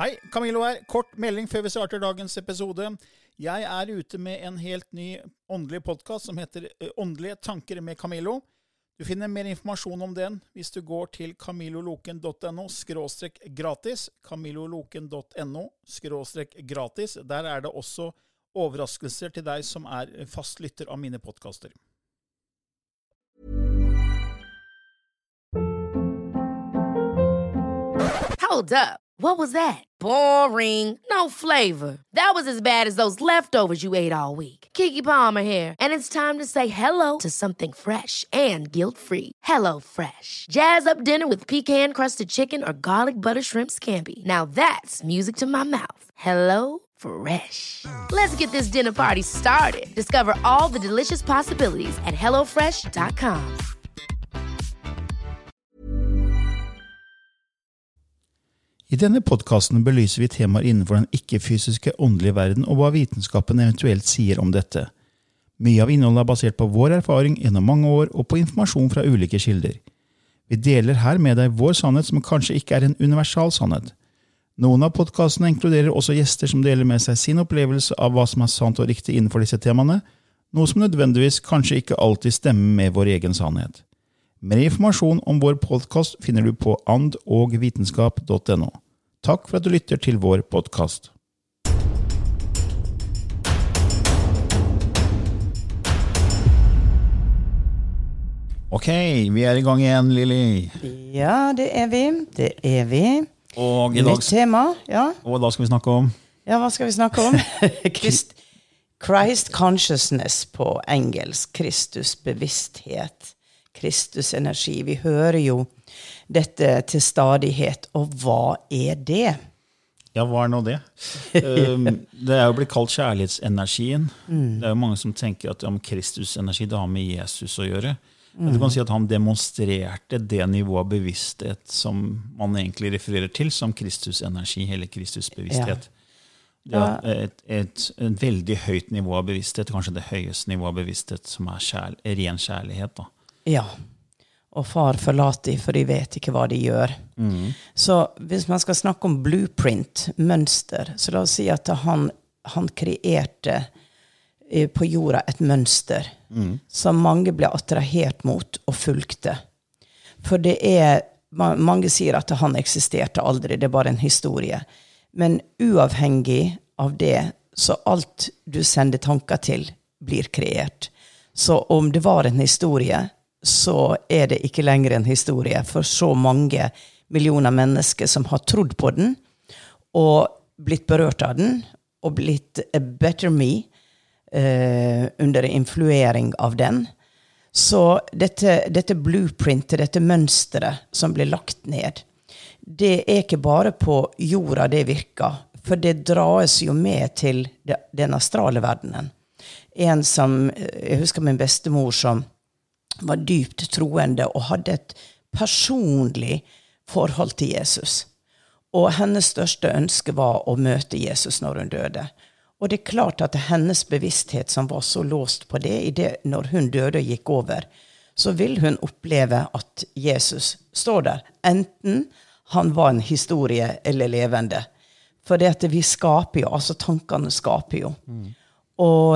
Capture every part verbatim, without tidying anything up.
Hei, Camilo her. Kort melding før vi starter dagens episode. Jeg er ute med en helt ny åndelig podcast som heter Åndelige tanker med Camilo. Du finner mer informasjon om den hvis du går til camiloloken punktum no skråstrek gratis, camiloloken punktum no skråstrek gratis. Der er det også overraskelser til deg som er fast lytter av mine podcaster. Hold up. What was that? Boring. No flavor. That was as bad as those leftovers you ate all week. Keke Palmer here, and it's time to say hello to something fresh and guilt-free. Hello Fresh. Jazz up dinner with pecan-crusted chicken or garlic butter shrimp scampi. Now that's music to my mouth. Hello Fresh. Let's get this dinner party started. Discover all the delicious possibilities at hello fresh dot com. I denne podcasten belyser vi temaer innenfor den ikke-fysiske åndelige verden og hva vitenskapen eventuelt sier om dette. Mye av innholdet er basert på vår erfaring gjennom mange år og på informasjon fra ulike kilder. Vi deler her med deg vår sannhet som kanskje ikke er en universal sannhet. Noen av podcastene inkluderer også gjester som deler med seg sin opplevelse av hva som er sant og riktig innenfor disse temaene, noe som nødvendigvis kanskje ikke alltid stemmer med vår egen sannhet. Mer informasjon om vår podcast finner du på and og vitenskap punktum no. Takk for at du lytter til vår podcast. Ok, vi er i gang igjen, Lili. Ja, det er vi. Det er vi. Og i dag, Nytt tema, ja. Og da skal vi snakke om? Ja, hva skal vi snakke om? Christ, Christ consciousness på engelsk. Kristus bevissthet. Kristus energi. Vi hører jo dette til stadighet, og hva er det? Ja, hva er nå det? um, det er jo blitt kalt kjærlighetsenergien. Mm. Det er jo mange som tenker at ja, Kristus energi, det har med Jesus å gjøre. Mm. Du kan si at han demonstrerte det nivået av bevissthet som man egentlig refererer til som Kristus energi, eller Kristus bevissthet. Ja. Det er et, et, et veldig høyt nivå av bevissthet, kanskje det høyeste nivå av bevissthet som er kjærl, ren kjærlighet da. Ja, og far forlater de, for de vet ikke hva de gjør. Mm. Så hvis man skal snakke om blueprint, mønster, så la oss si at han, han kreerte på jorda et mønster mm. som mange ble attrahert mot og fulgte. For det er, mange sier at han eksisterte aldri, det er bare en historie. Men uavhengig av det, så alt du sender tanker til blir kreert. Så om det var en historie, så er det ikke lenger en historie for så mange millioner mennesker som har trodd på den, og blitt berørt av den, og blitt a better me eh, under influering av den. Så dette, dette blueprintet, dette mønsteret som blir lagt ned, det er ikke bare på jorda det virker, for det dras jo med til den astrale verdenen. En som, jeg husker min bestemor som var dypt troende og hadde et personlig forhold til Jesus. Og hennes største ønske var å møte Jesus når hun døde. Og det er klart at hennes bevissthet som var så låst på det, i det når hun døde og gikk over, så vil hun oppleve at Jesus står der. Enten han var en historie eller levende. For det at vi skaper jo, altså tankene skaper jo. Mm. Og,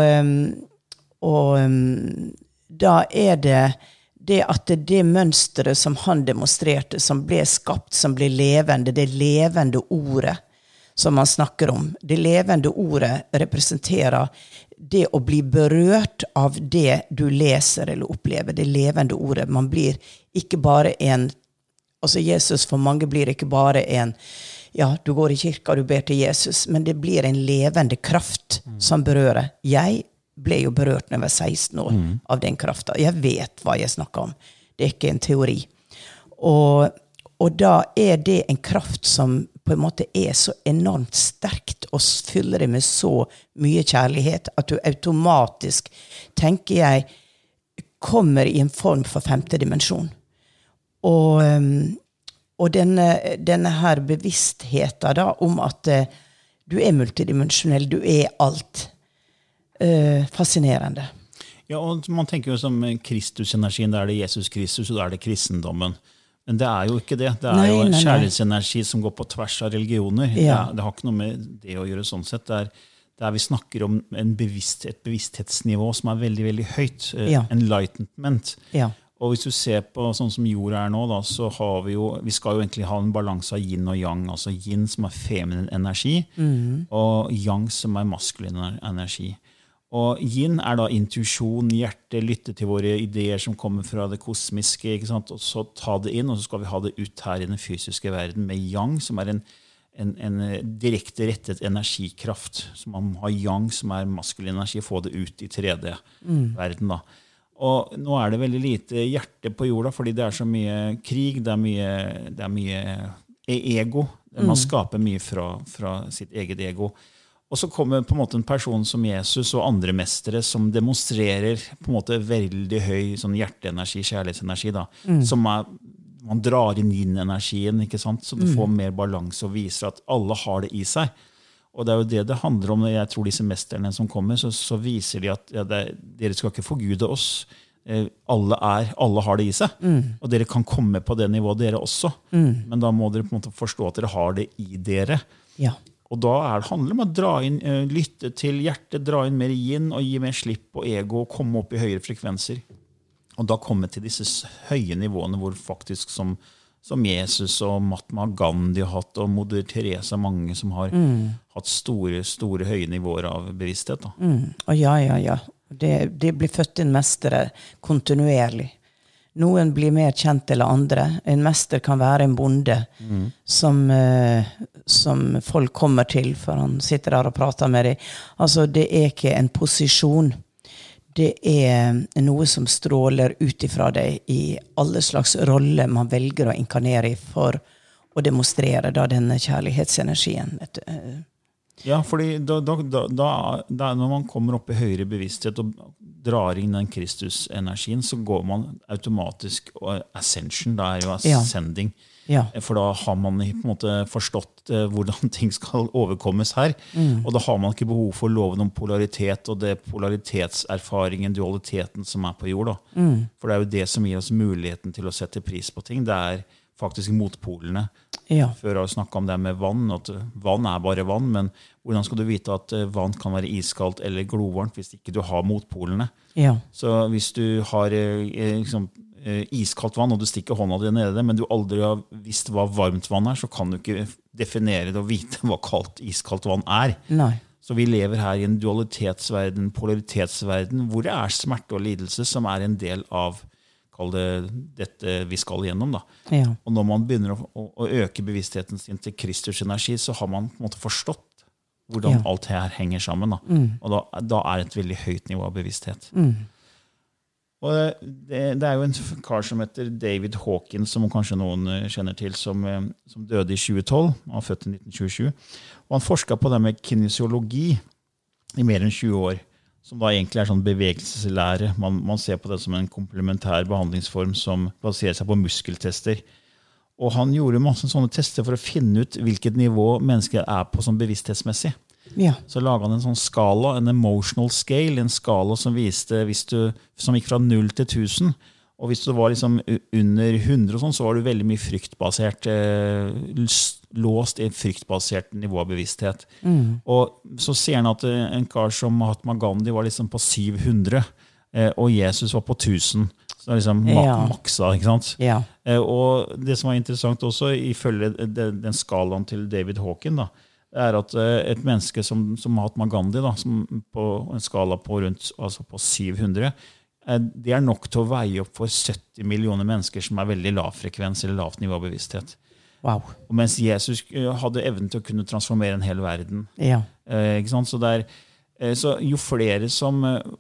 og da er det det at det, det mønsteret som han demonstrerte, som ble skapt, som ble levende, det levende ordet som man snakker om. Det levende ordet representerer det å bli berørt av det du leser eller opplever. Det levende ordet. Man blir ikke bare en, altså Jesus for mange blir ikke bare en, ja, du går i kirka, du ber til Jesus, men det blir en levende kraft mm. som berører. Jeg ble jo berørt når jeg var seksten år mm. av den kraften. Jeg vet hva jeg snakker om. Det er ikke en teori. Og, og da er det en kraft som på en måte er så enormt sterkt og fyller det med så mye kjærlighet at du automatisk, tenker jeg, kommer i en form for femte dimensjon. Og, og denne, denne her bevisstheten da, om at uh, du er multidimensjonell, du er alt. Uh, fascinerende. Ja, og man tenker jo som Kristusenergien, der er det Jesus Kristus, og der er det kristendommen. Men det er jo ikke det. Det er Nei, jo en nei, nei. kjærlighetsenergi som går på tvers av religioner. Det, Ja. er, det har ikke noe med det å gjøre sånn sett. Det er, det er vi snakker om en bevisst, et bevissthetsnivå som er veldig, veldig høyt. Eh, Ja. Enlightenment. Ja. Og hvis du ser på sånn som jorda er nå, da, så har vi jo, vi skal jo egentlig ha en balanse av yin og yang. Altså yin som er feminin energi, og yang som er maskulin energi. Og yin er da intuisjon, hjerte, lytte til våre ideer som kommer fra det kosmiske, ikke sant? Og så ta det inn, og så skal vi ha det ut her i den fysiske verden med yang, som er en, en, en direkte rettet energikraft. Så man har yang, som er maskulin energi, få det ut i tredje verden da. Og nå er det veldig lite hjerte på jorda, fordi det er så mye krig, det er mye, det er mye ego. Man skaper mye fra, fra sitt eget ego. Og så kommer på en måte en person som Jesus og andre mestere som demonstrerer på en måte veldig høy sånn hjerteenergi, kjærlighetsenergi, da, som er, man drar inn inn energien, ikke sant? Så du får mer balanse og viser at alle har det i seg. Og det er jo det det handler om. Jeg tror disse mesterne som kommer, så, så viser de at ja, det, dere skal ikke forgude oss. Eh, alle, er, alle har det i seg. Mm. Og dere kan komme på det nivået dere også. Mm. Men da må dere på en måte forstå at dere har det i dere. Ja. Og da er det handler om å dra inn, eh, lytte til hjertet, dra inn mer yin og gi mer slipp på ego og komme opp i høyere frekvenser. Og da komme til disse høye nivåene hvor faktisk som som Jesus og Mahatma Gandhi har hatt, og Moder Teresa, mange som har mm. hatt store, store høye nivåer av bevissthet. Da. Mm. Og ja, ja, ja. Det, det blir født inn mestere kontinuerlig. Noen blir mer kjent eller andre. En mester kan være en bonde mm. som, eh, som folk kommer til, for han sitter der og prater med dem. Altså, det er ikke en posisjon. Det er noe som stråler ut ifra deg i alle slags roller man velger å inkarnere i for å demonstrere da denne kjærlighetsenergien. Vet du. Ja, fordi da, da, da, da, når man kommer opp i høyere bevissthet og drar inn den Kristus-energien, så går man automatisk, og ascension, det er jo ascending. Ja. Ja. For da har man på en måte forstått eh, hvordan ting skal overkommes her. Mm. Og da har man ikke behov for loven om polaritet og det polaritetserfaringen, dualiteten som er på jord. Da. Mm. For det er jo det som gir oss muligheten til å sette pris på ting. Det er faktisk motpolene. Ja. Før har jeg snakket om det med vann, at vann er bare vann, men hvordan skal du vite at vann kan være iskaldt eller glovarmt hvis ikke du har motpolene? Ja. Så hvis du har eh, liksom, iskaldt vann, og du stikker hånda di nede, men du aldri har visst hva varmt vann er, så kan du ikke definere det og vite hva kaldt, iskaldt vann er. Nei. Så vi lever her i en dualitetsverden, polaritetsverden, hvor det er smerte og lidelse som er en del av kall det, dette vi skal gjennom. Da. Ja. Og når man begynner å, å øke bevisstheten sin til Kristus energi, så har man på en måte forstått hvordan ja. alt her henger sammen. Da. Mm. Og da, da er det et veldig høyt nivå av bevissthet. Mm. Og det, det er jo en kar som heter David Hawkins, som kanskje noen kjenner til, som, som døde i tjue tolv. Han var født i nitten tjuesju. Og han forsket på det med kinesiologi i mer enn tjue år, som da egentlig er sånn bevegelseslære. Man, man ser på det som en komplementær behandlingsform som baserer seg på muskeltester. Og han gjorde masse sånne tester for å finne ut hvilket nivå mennesker er på sånn bevissthetsmessig. Ja. Så laget han en sånn skala, en emotional scale, en skala som viste, hvis du, som gikk fra null til tusen, og hvis du var liksom under hundre og sånn, så var du veldig mye fryktbasert, eh, låst i et fryktbasert nivå av bevissthet. Mm. Og så ser han at en kar som Mahatma Gandhi var liksom på syv hundre, eh, og Jesus var på tusen. Så det er liksom mak ja. maksa, ikke sant? Ja. Eh, og det som var interessant også, ifølge den, den skalaen til David Hawkins, da, er at et menneske som, som Mahatma Gandhi, da, som på en skala på rundt altså på syv hundre, det er nok til å veie opp for sytti millioner mennesker som er veldig lav frekvens eller lavt nivå av bevissthet. Wow. Og mens Jesus hadde evnen til å kunne transformere en hel verden. Ja. Eh, ikke sant? Så, det er, så jo flere som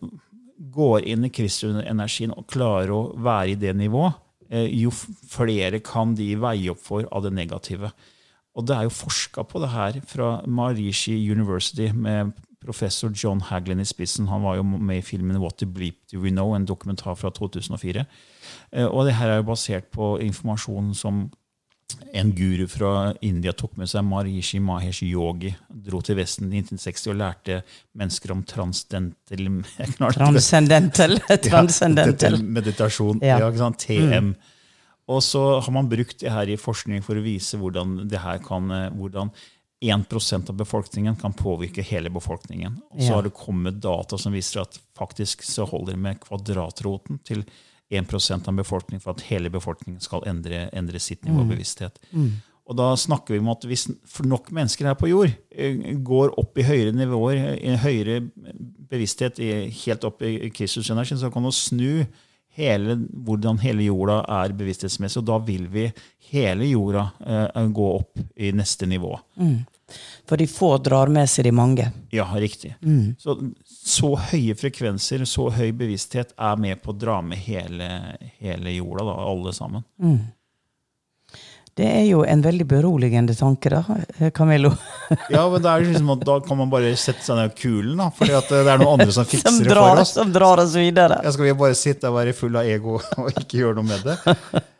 går inn i Kristus-energien og klarer å være i det nivået, jo flere kan de veie opp for av det negative. Og det er jo forsket på det her fra Maharishi University med professor John Hagelin i spissen. Han var jo med i filmen What the Bleep Do We Know, en dokumentar fra to tusen og fire. Og det her er jo basert på informasjon som en guru fra India tok med seg, Maharishi Mahesh Yogi, dro til Vesten i nitten seksti og lærte mennesker om transcendental Transcendental. Transcendental. Ja, meditasjon, ja. Ja, T M. Mm. Og så har man brukt det her i forskning for å vise hvordan det her kan, hvordan en prosent av befolkningen kan påvirke hele befolkningen. Og så Ja. har det kommet data som viser at faktisk så holder det med kvadratroten til en prosent av befolkningen for at hele befolkningen skal endre, endre sitt nivå av bevissthet. Og da snakker vi om at hvis nok mennesker her på jord eh, går opp i høyere nivåer, i høyere bevissthet, i, helt opp i Kristusenergien, så kan man snu hele, hvordan hele jorda er bevissthetsmessig, og da vil vi hele jorda eh, gå opp i neste nivå. Mm. For de få drar med seg de mange. Ja, riktig. Mm. Så, så høye frekvenser, så høy bevissthet er med på å dra med hele, hele jorda, da, alle sammen. Mm. Det er jo en veldig beroligende tanke da, Camillo. Ja, men det er liksom at da kan man bare sette seg ned i kulen, da, fordi at det er noen andre som fikser som det drar, for oss. Som drar oss videre. Ja, skal vi bare sitte og være full av ego og ikke gjøre noe med det?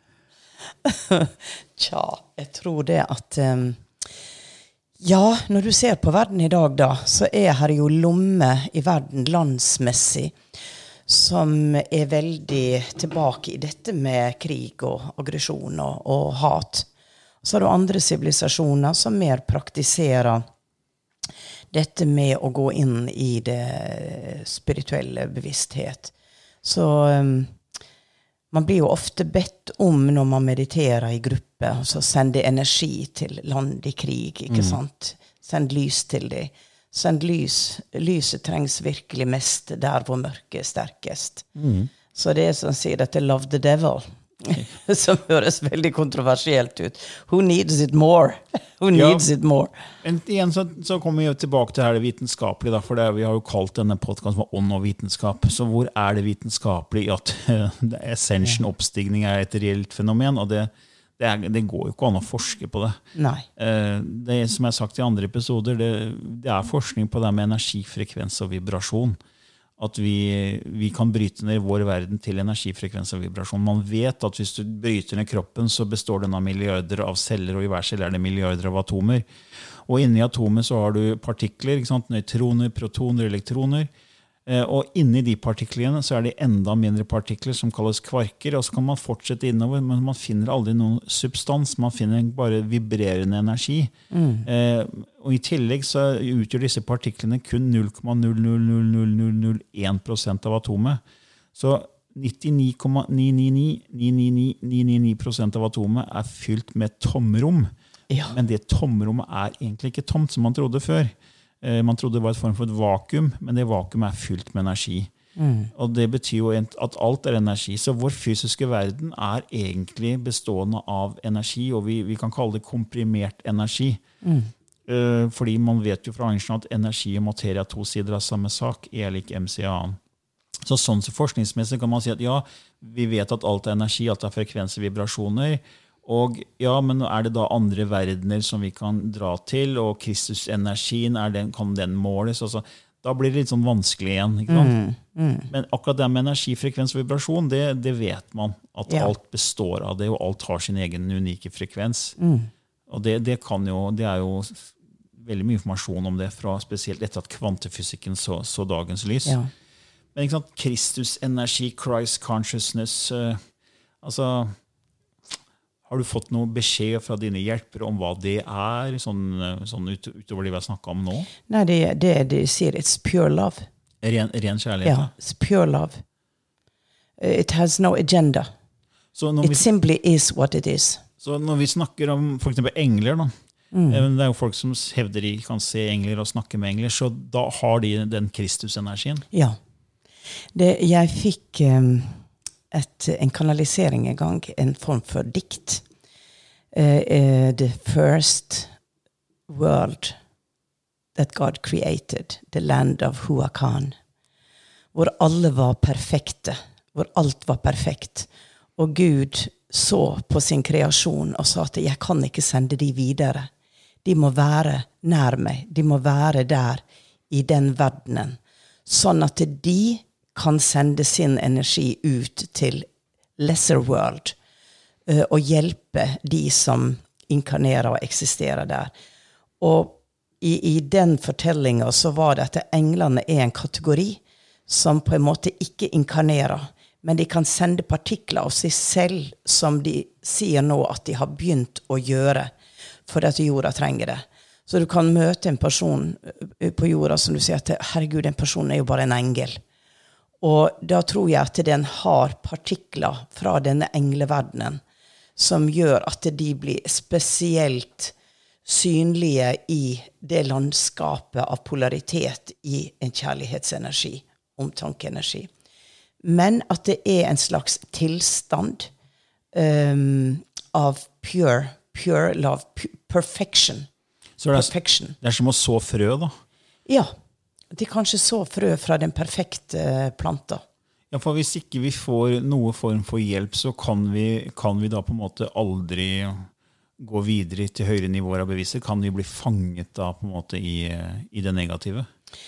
Tja, jeg tror det at um, ja, når du ser på verden i dag da, så er her jo lomme i verden landsmessig som er veldig tilbake i dette med krig og aggresjon og, og hat. Så har du andre sivilisasjoner som mer praktiserer dette med å gå inn i det spirituelle bevissthet. Så um, man blir jo ofte bedt om når man mediterer i gruppe, altså sende energi til land i krig, ikke mm. sant? Send lys til dem. Send lys. Lyset trengs virkelig mest der hvor mørket er sterkest. Mm. Så det er som sier dette love the devil, som høres veldig kontroversielt ut. Who needs it more? Who needs ja. it more? Men igjen så, så kommer vi jo tilbake til her det vitenskapelige, da, for det, vi har jo kalt denne podcasten for ånd og vitenskap. Så hvor er det vitenskapelig at uh, ascension, oppstigning, er et reelt fenomen, og det Det, er, det går jo ikke an å forske på det. Nei. Det som jeg har sagt i andre episoder, det, det er forskning på det med energifrekvens og vibrasjon. At vi, vi kan bryte ned vår verden til energifrekvens og vibrasjon. Man vet at hvis du bryter ned kroppen, så består den av milliarder av celler, og i hver celle er det milliarder av atomer. Og inni atomet så har du partikler, ikke sant? Nøytroner, protoner, elektroner. Og inni de partiklene så er det enda mindre partikler som kalles kvarker, og så kan man fortsette innover, men man finner aldri noen substans, man finner bare vibrerende energi. Mm. Eh, og i tillegg så utgjør disse partiklene kun null komma null null null null null null én prosent av atomet. Så nittini komma ni ni ni ni ni ni ni ni prosent av atomet er fylt med tomrom. Ja. Men det tomrommet er egentlig ikke tomt som man trodde før. Man trodde det var et form for et vakuum, men det vakuumet er fylt med energi. Mm. Og det betyr jo at alt er energi. Så vår fysiske verden er egentlig bestående av energi, og vi, vi kan kalle det komprimert energi. Mm. Fordi man vet jo fra Einstein at energi og materie er to sider av samme sak, E lik mc annen. Så sånn så forskningsmessig kan man si at ja, vi vet at alt er energi, alt er frekvenser, vibrasjoner, og ja, men er det da andre verdener som vi kan dra til, og Kristusenergien, er den, kan den måles? Altså, da blir det litt sånn vanskelig igjen. Ikke sant? Mm, mm. Men akkurat det med energifrekvens og vibrasjon, det, det vet man, at ja. alt består av det, og alt har sin egen unike frekvens. Mm. Og det, det, kan jo, det er jo veldig mye informasjon om det, fra spesielt etter at kvantefysikken så, så dagens lys. Ja. Men ikke sant? Kristusenergi, Christ consciousness, uh, altså... Har du fått noe beskjed fra dine hjelpere om hva det er, sånn, sånn ut, utover det vi har snakket om nå? Nei, det, det, det sier it's pure love. Ren, ren kjærlighet? Ja, it's pure love. It has no agenda. It vi, simply is what it is. Så når vi snakker om for eksempel engler, da, mm. det er jo folk som hevder de kan se engler og snakke med engler, så da har de den Kristusenergien? Ja. Det, jeg fikk... Um, Et, en kanalisering en gang, en form for dikt. Uh, uh, the first world that God created, the land of Huacan, hvor alle var perfekte, hvor alt var perfekt. Og Gud så på sin kreasjon og sa at jeg kan ikke sende de videre. De må være nær meg, de må være der i den verdenen, sånn at de kan sende sin energi ut til lesser world uh, og hjelpe de som inkarnerer og eksisterer der. Og i, i den fortellingen så var det at englene er en kategori som på en måte ikke inkarnerer, men de kan sende partikler av seg selv som de sier nå at de har begynt å gjøre for at jorda trenger det. Så du kan møte en person på jorda som du sier at herregud, den personen er jo bare en engel. Og da tror jeg at den har partikler fra denne engleverdenen som gjør at de blir spesielt synlige i det landskapet av polaritet i en kjærlighetsenergi, omtankeenergi. Men at det er en slags tilstand um, av pure, pure love, pu- perfection. Så det er, perfection. Det er som å så frø, da? Ja, de kanskje så frø fra den perfekte planta. Ja, for hvis ikke vi får noe form for hjelp, så kan vi, kan vi da på en måte aldri gå videre til høyere nivåer av bevissthet. Kan vi bli fanget da på en måte i, i det negative?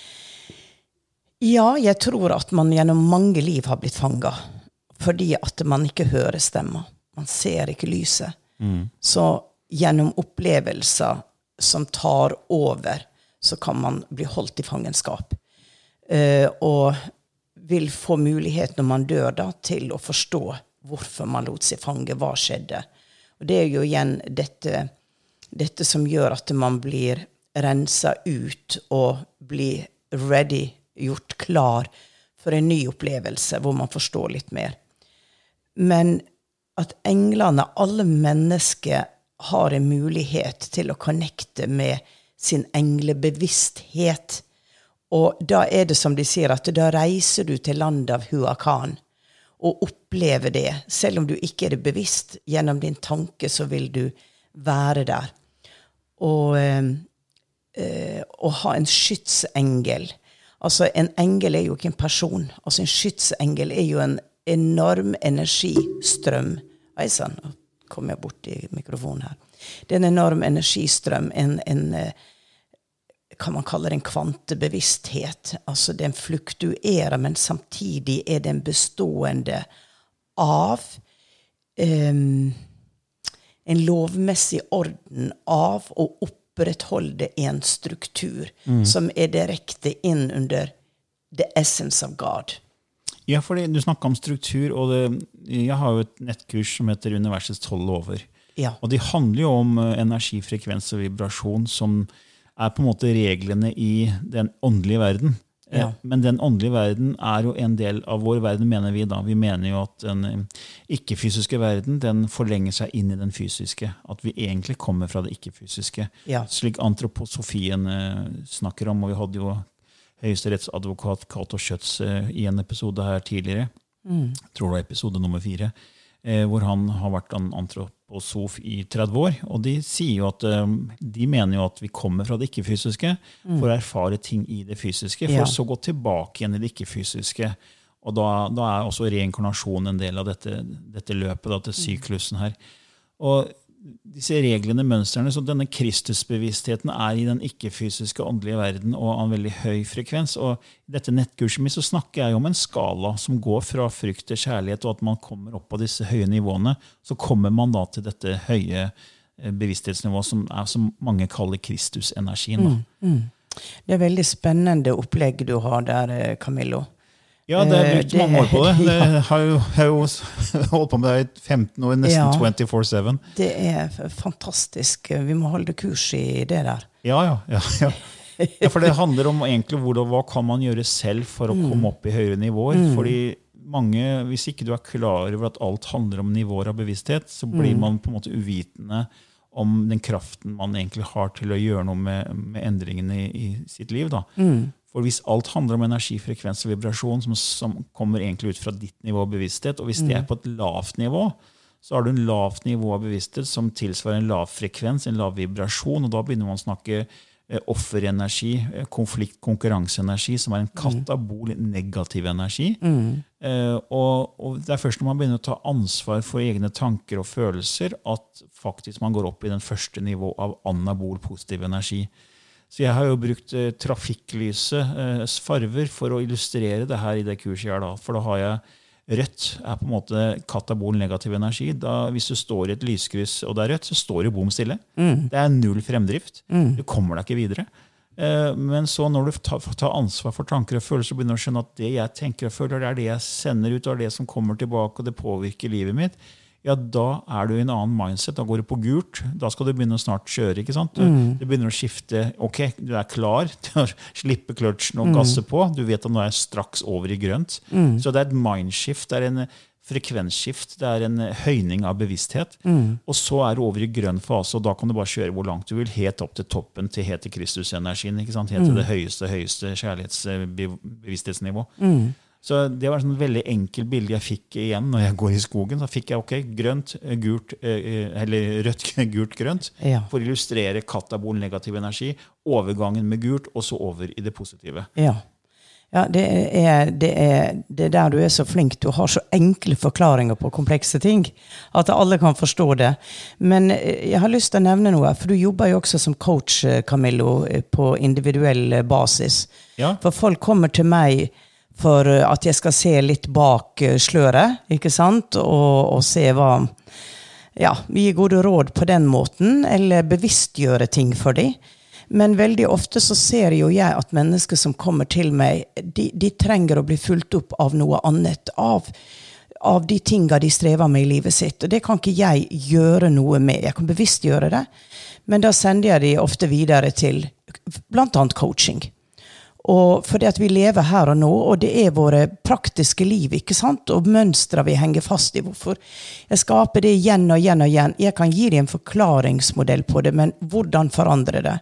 Ja, jeg tror at man gjennom mange liv har blitt fanget, fordi at man ikke hører stemmer. Man ser ikke lyset. Mm. Så gjennom opplevelser som tar over, så kan man bli holdt i fangenskap. Uh, og vil få mulighet når man dør da, til å forstå hvorfor man lot seg fange, hva skjedde. Og det er jo igjen dette, dette som gjør at man blir renset ut og blir ready, gjort klar for en ny opplevelse, hvor man forstår litt mer. Men at englene, alle mennesker, har en mulighet til å connecte med sin englebevissthet. Og da er det som de sier, at da reiser du til landet av Huakan og opplever det. Selv om du ikke er det bevisst, gjennom din tanke så vil du være der. Og, øh, og ha en skytsengel. Altså en engel er jo ikke en person. Altså en skytsengel er jo en enorm energistrøm. Oi sann, nå kom jeg bort i mikrofonen her. Det er en enorm energistrøm, en, en kan man kalle det en kvantebevissthet. Altså den fluktuerer, men samtidig er den bestående av um, en lovmessig orden av å opprettholde en struktur mm. som er direkte inn under the essence of God. Ja, for du snakket om struktur, og det, jeg har jo et nettkurs som heter Universets tolv lover. Ja. Og de handler jo om energi, frekvens og vibrasjon, som er på en måte reglene i den åndelige verden. Ja. Men den åndelige verden er jo en del av vår verden, mener vi da. Vi mener jo at den ikke-fysiske verden, den forlenger seg inn i den fysiske. At vi egentlig kommer fra det ikke-fysiske. Ja. Slik antroposofien snakker om, og vi hadde jo høyesterettsadvokat Cato Schütz i en episode her tidligere, mm. tror det var episode nummer fire, eh, hvor han har vært en antroposof i tretti år, og de sier jo at eh, de mener jo at vi kommer fra det ikke-fysiske mm. for å erfare ting i det fysiske, for ja. Så gå tilbake igjen i det ikke-fysiske. Og da, da er også reinkarnasjon en del av dette, dette løpet, dette syklusen her. Og disse reglene, mønstrene, så denne Kristusbevisstheten er i den ikke-fysiske åndelige verden og av en veldig høy frekvens. Og i dette nettkurset mitt så snakker jeg om en skala som går fra frykt til kjærlighet, og at man kommer opp på disse høye nivåene, så kommer man da til dette høye bevissthetsnivået som er, som mange kaller Kristusenergien. Mm, mm. Det er veldig spennende opplegg du har der, Camillo. Ja, det er brukt mange år på det. Det har jo, har jo holdt på med det i femten år, nesten ja, twenty-four seven. Det er fantastisk. Vi må holde kurs i det der. Ja, ja, ja. ja. ja for det handler om egentlig hvordan, hva kan man gjøre selv for å mm. komme opp i høyere nivåer. Mm. Fordi mange, hvis ikke du er klar over at alt handler om nivåer av bevissthet, så blir mm. man på en måte uvitende om den kraften man egentlig har til å gjøre noe med, med endringene i, i sitt liv. Da. Mm. For hvis alt handler om energi, frekvens og vibrasjon, som, som kommer egentlig ut fra ditt nivå av bevissthet, og hvis det er på et lavt nivå, så har du en lavt nivå av bevissthet som tilsvarer en lav frekvens, en lav vibrasjon, og da begynner man å snakke eh, offerenergi, eh, konflikt, konkurranseenergi, som er en katabol negativ energi. Mm. Eh, og, og det er først når man begynner å ta ansvar for egne tanker og følelser, at faktisk man går opp i den første nivå av anabol positiv energi. Så jeg har jo brukt eh, trafikklyset eh, farver for å illustrere det her i det kurset her da. For da har jeg rødt er på en måte katabol negativ energi. Da, hvis du står i et lyskryss og det er rødt, så står du bom stille. Mm. Det er null fremdrift. Mm. Du kommer deg ikke videre. Eh, men så når du tar, tar ansvar for tanker og følelser, så begynner du å skjønne at det jeg tenker og føler, det er det jeg sender ut, og det er det som kommer tilbake, og det påvirker livet mitt. Ja, da er du i en annen mindset. Da går du på gult. Da skal du begynne å snart kjøre, ikke sant? Du, mm. du begynner å skifte. Ok, du er klar til å slippe kløtsjen og gasse på. Du vet at nå er jeg straks over i grønt. Mm. Så det er et mindshift, det er en frekvensskift, det er en høyning av bevissthet. Mm. Og så er du over i grønn fase, og da kan du bare kjøre hvor langt du vil, helt opp til toppen, til helt til Kristusenergien, ikke sant? Helt til mm. det høyeste, høyeste kjærlighetsbevissthetsnivå. Mm. Så det var en sånn veldig enkel bilde jeg fikk igjen når jeg går i skogen. Så fikk jeg ok, grønt, gult, eller rødt, gult, grønt, ja. For å illustrere katabol negativ energi, overgangen med gult, og så over i det positive. Ja. Ja, det er, det, er, det er der du er så flink. Du har så enkle forklaringer på komplekse ting, at alle kan forstå det. Men jeg har lyst til å nevne noe, for du jobber jo også som coach, Camillo, på individuell basis. Ja. For folk kommer til meg for at jeg skal se litt bak sløret, ikke sant? Og, og se hva, ja, vi gir gode råd på den måten, eller bevisstgjøre ting for dem. Men veldig ofte så ser jo jeg at mennesker som kommer til meg, de, de trenger å bli fulgt opp av noe annet, av, av de tingene de strever med i livet sitt. Og det kan ikke jeg gjøre noe med. Jeg kan bevisst gjøre det, men da sender jeg de ofte videre til blant annet coaching. Og fordi at vi lever her og nå, og det er våre praktiske liv, ikke sant? Og mønstre vi henger fast i. Hvorfor jeg skaper det igjen og igjen og igjen. Jeg kan gi dem en forklaringsmodell på det, men hvordan forandre det?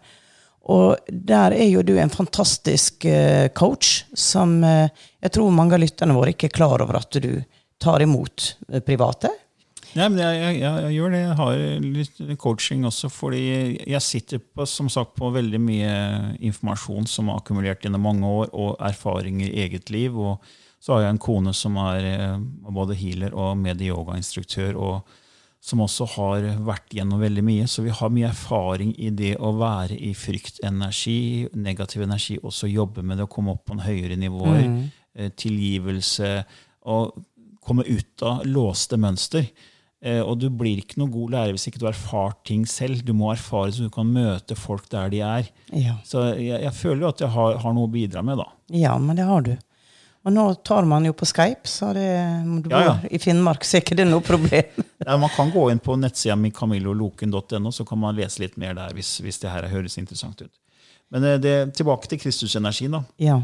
Og der er jo du en fantastisk uh, coach, som uh, jeg tror mange av lytterne våre ikke er klar over at du tar imot uh, private. Nei, men jeg, jeg, jeg gjør det. Jeg har litt coaching også, fordi jeg sitter på, som sagt, på veldig mye informasjon som er akkumulert gjennom mange år, og erfaringer i eget liv. Og så har jeg en kone som er uh, både healer og medie-yoga-instruktør, og som også har vært gjennom veldig mye. Så vi har mye erfaring i det å være i fryktenergi, negativ energi, og så jobbe med det å komme opp på en høyere nivåer, mm. tilgivelse, og komme ut av låste mønster. Og du blir ikke noe god lærer hvis ikke du erfarer ting selv. Du må erfare så du kan møte folk der de er. Ja. Så jeg, jeg føler jo at jeg har, har noe å bidra med da. Ja, men det har du. Og nå tar man jo på Skype, så det, du ja, ja. Bor i Finnmark, så er ikke det noe problem. Ja, man kan gå inn på nettsiden min camillo loken punktum no, så kan man lese litt mer der, hvis, hvis det her høres interessant ut. Men det, tilbake til Kristusenergien da. Ja.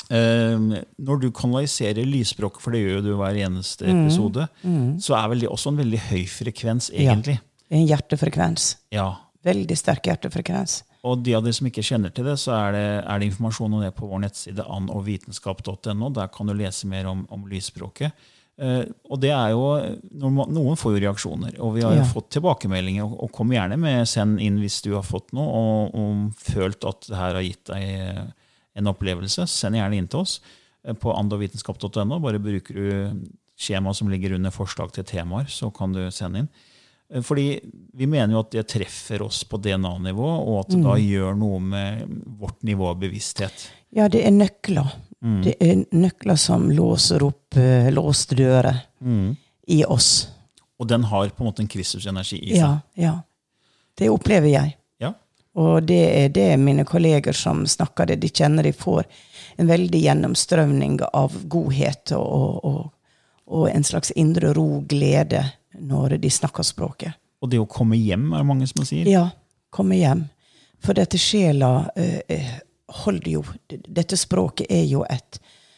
Um, når du kanaliserer lysspråk, for det gjør du hver eneste episode, mm. Mm. så er vel det også en veldig høy frekvens, egentlig. Ja, en hjertefrekvens. Ja. Veldig sterk hjertefrekvens. Og de av dere som ikke kjenner til det, så er det, er det informasjon om det på vår nettside annovitenskap punktum no. Der kan du lese mer om, om lysspråket. Uh, og det er jo, noen får jo reaksjoner, og vi har jo ja. Fått tilbakemeldinger, og, og kom gjerne med, send inn hvis du har fått noe, og, og følt at det her har gitt deg en opplevelse, send gjerne inn til oss på annovitenskap punktum no. Bare bruker du skjema som ligger under forslag til temaer, så kan du sende inn. Fordi vi mener jo at det treffer oss på D N A-nivå, og at det mm. da gjør noe med vårt nivå av bevissthet. Ja, det er nøkler. Mm. Det er nøkler som låser opp uh, låste dører mm. i oss. Og den har på en måte en Kristusenergi i seg. Ja, ja. Det opplever jeg. Ja. Og det er det mine kolleger som snakker det, de kjenner de får en veldig gjennomstrømning av godhet og, og, og en slags indre ro, glede, når de snakker språket. Og det å komme hjem, er det mange som sier? Ja, komme hjem. For dette sjela uh, holder jo, dette språket er jo et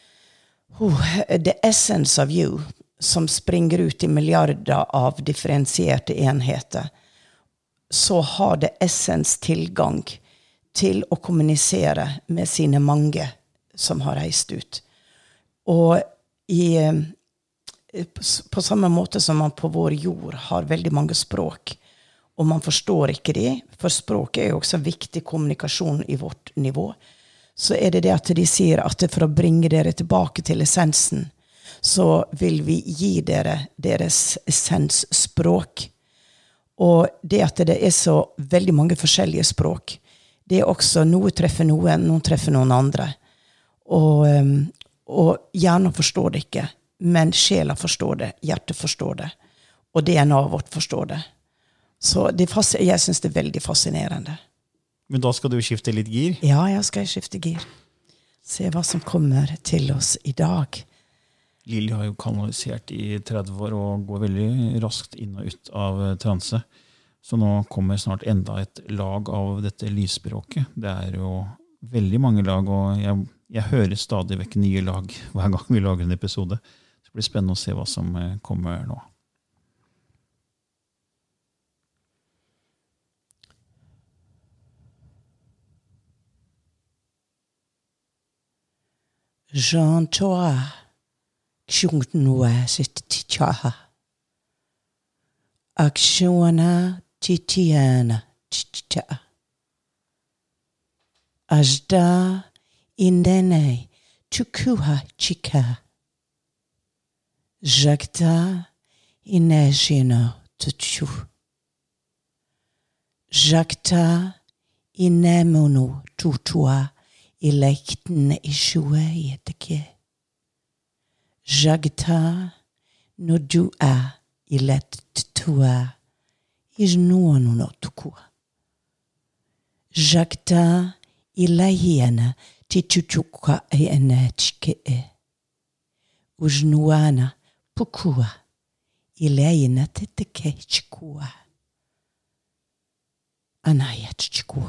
oh, the essence of you, som springer ut i milliarder av differensierte enheter. Så har det essens tilgang til å kommunisere med sine mange som har reist ut. Og i på samme måte som man på vår jord har veldig mange språk, og man forstår ikke de, for språk er jo også viktig kommunikasjon i vårt nivå, så er det det at de sier at for å bringe dere tilbake til essensen, så vil vi gi dere deres essensspråk. Og det at det er så veldig mange forskjellige språk, det er også noe treffer noen, noen treffer noen andre. Og, og hjernen forstår det ikke, men sjela forstår det, hjertet forstår det, og D N A vårt forstår det. Så det, jeg synes det er veldig fascinerende. Men da skal du skifte litt gir? Ja, jeg skal skifte gir. Se hva som kommer til oss i dag. Lili har jo kanalisert i tretti år og går veldig raskt inn og ut av transe. Så nå kommer snart enda et lag av dette lysspråket. Det er jo veldig mange lag, og jeg, jeg hører stadig vekk nye lag hver gang vi lager en episode. Så det blir spennende å se hva som kommer nå. Jean Toa, Ksjungtnoa sitt tjaha. Aksjona titiana tja. Ajda indene tukuha chika. Jagda inejino tutu. Jagda inemono tutua. I lekten i sjue etterke. Jagta når du er i lett tua i noen notukua. Jagta i leiene til tutuka i enetske e. Ujnuana pukua i leiene til tekechkua. Anayetchkua.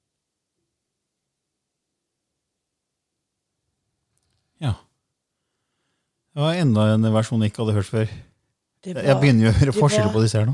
Ja. Det var enda en versjon jeg ikke hadde hørt før. Var, jeg begynner jo å høre forskjell på disse her nå.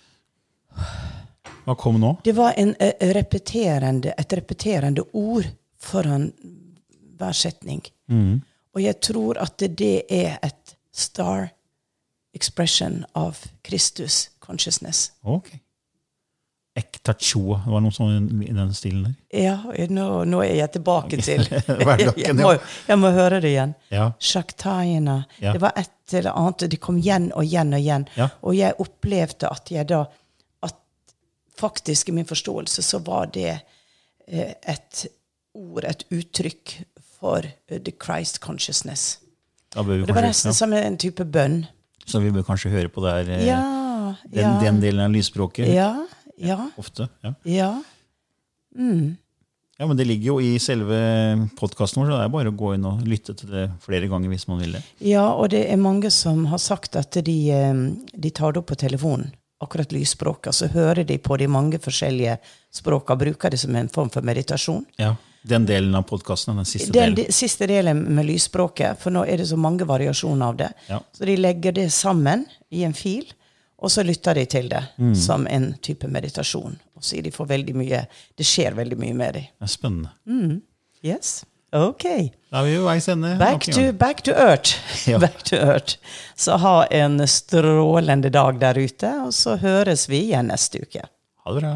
Hva kom nå? Det var en uh, repeterende, et repeterende ord foran hver setning. Mm. Og jeg tror at det er et star expression av Kristus consciousness. Ok. Ektachoa, det var noe sånn i den stilen der. Ja, nå, nå er jeg tilbake til. Hverdagen, jeg, må, jeg må høre det igjen. Ja. Shaktaina. Ja. Det var et eller annet, det kom igjen og igjen og igjen. Ja. Og jeg opplevde at jeg da, at faktisk i min forståelse så var det eh, et ord, et uttrykk for uh, the Christ consciousness. Da bør vi det var kanskje, nesten ja. som en type bønn. Så vi bør kanskje høre på det her, eh, ja, den, ja. den delen av lysspråket. Ja, ja. Ofte, ja. Ja. Mm. Ja, men det ligger jo i selve podcasten vår, så det er bare å gå inn og lytte til det flere ganger hvis man vil det. Ja, og det er mange som har sagt at de, de tar det opp på telefonen, akkurat lysspråket, så hører de på de mange forskjellige språkene, bruker det som en form for meditasjon. Ja, den delen av podcasten, den siste den, delen. Den siste delen med lysspråket, for nå er det så mange variasjoner av det. Ja. Så de legger det sammen i en fil, og så lytter de til det mm. som en type meditasjon. Og så de får veldig mye, det skjer veldig mye med dem. Det er spennende. Mm. Yes, ok. Da er vi jo veis ende. Back to, back to earth. Ja. Back to earth. Så ha en strålende dag der ute, og så høres vi igjen neste uke. Ha det bra.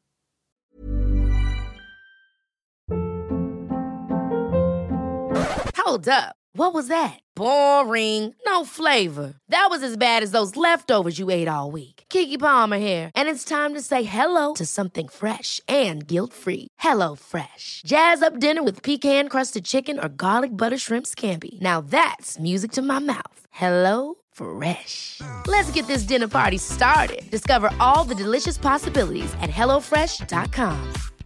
Hold up. What was that? Boring. No flavor. That was as bad as those leftovers you ate all week. Keke Palmer here, and it's time to say hello to something fresh and guilt-free. Hello Fresh. Jazz up dinner with pecan-crusted chicken or garlic butter shrimp scampi. Now that's music to my mouth. Hello Fresh. Let's get this dinner party started. Discover all the delicious possibilities at hello fresh dot com.